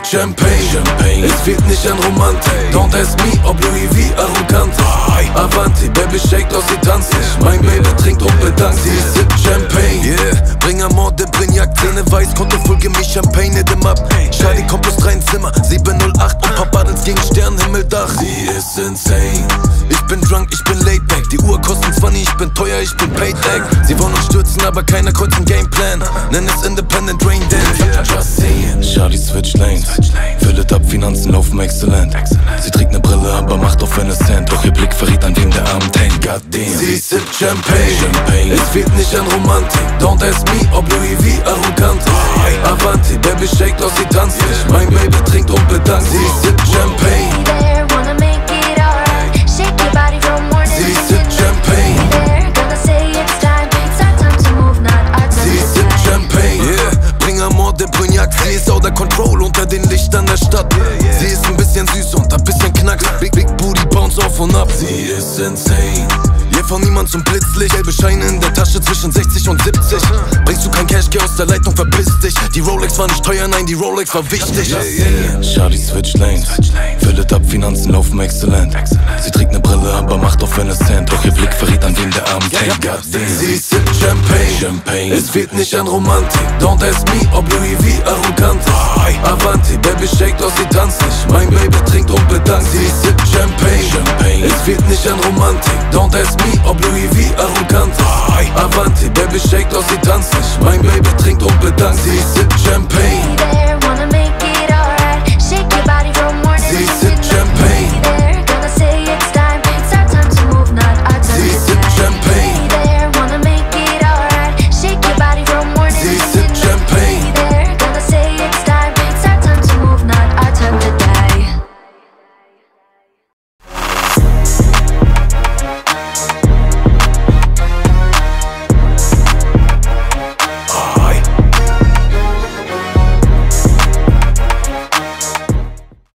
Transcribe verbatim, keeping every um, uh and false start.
Champagne, Champagne. Es fehlt nicht an Romantik. Don't ask me, ob Louis V arrogant ist. Avanti, Baby shake, doch sie tanzt nicht. Mein Baby trinkt und bedankt sie. Sie sippt Champagne, yeah. Bring Amor, de Brignac, Zähne weiß, Konto voll, Gemisch Champagne, hit em up. Charlie kommt plus drei ins Zimmer, sieben null acht und Papa ins gegen Sternenhimmeldach. Sie ist insane. Ich bin drunk, ich bin laid back. Die Uhr kostet zwanzig, ich bin teuer, ich bin paid back. Sie wollen uns stürzen, aber keiner kreuzt den Gameplan. Nenn es Independent Rain Dance. Just saying. Charlie switch lanes. Fill it up, Finanzen laufen exzellent. Sie trägt ne Brille, aber macht auf eine Cent. Doch ihr Blick verrät, an wem der Abend hängt. Goddamn. Sie sippt Champagne. Champagne. Es fehlt nicht an Romantik. Don't ask me, ob Louis V arrogant ist. Avanti, Baby shake, doch sie tanzt nicht. Mein Baby trinkt und bedankt. Sie sippt Champagne. Sie sippt Champagne. Sie sippt Champagne, yeah. Bring Amor, de Brignac. Sie ist out of control unter den Lichtern der Stadt. Sie ist ein bisschen süß und ein bisschen knacks. Big, big booty bounce auf und ab. Sie ist insane. Hier von niemand zum Blitzlicht. Gelbe Scheine in der Tasche zwischen sechzig und siebzig. Bringst du kein Cash, geh aus der Leitung, verpiss dich. Die Rolex war nicht teuer, nein, die Rolex war wichtig. Yeah, yeah. Charlie switch lanes. Fill it up, Finanzen laufen exzellent. Sie trägt ne Brille, aber macht auf eine Cent. Doch ihr Blick verrät, an wem der Abend hängt. Goddamn. Sie sippt Champagne. Champagne. Es fehlt nicht an Romantik. Don't ask me, ob Louis V arrogant ist. Avanti, Baby shake, doch sie tanzt nicht. Mein Baby trinkt und bedankt. Sie sippt Champagne. Champagne. Es fehlt nicht an Romantik. Don't ask me, ob Louis V arrogant ist. Avanti, Baby shake, doch sie tanzt nicht. Mein Baby trinkt und bedankt. Sie sippt Champagne.